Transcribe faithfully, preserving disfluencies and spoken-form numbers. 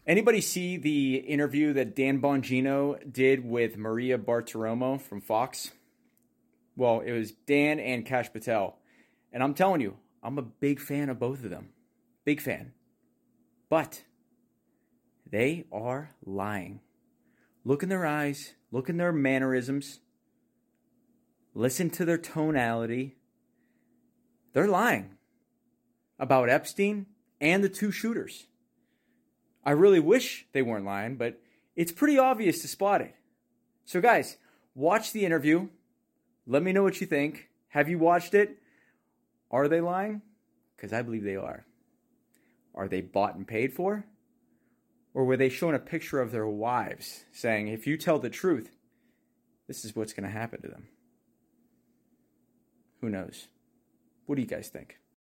Anybody see the interview that Dan Bongino did with Maria Bartiromo from Fox? Well, it was Dan and Kash Patel. And I'm telling you, I'm a big fan of both of them. Big fan. But they are lying. Look in their eyes. Look in their mannerisms. Listen to their tonality. They're lying about Epstein and the two shooters. I really wish they weren't lying, but it's pretty obvious to spot it. So guys, watch the interview. Let me know what you think. Have you watched it? Are they lying? Because I believe they are. Are they bought and paid for? Or were they showing a picture of their wives saying, if you tell the truth, this is what's going to happen to them? Who knows? What do you guys think?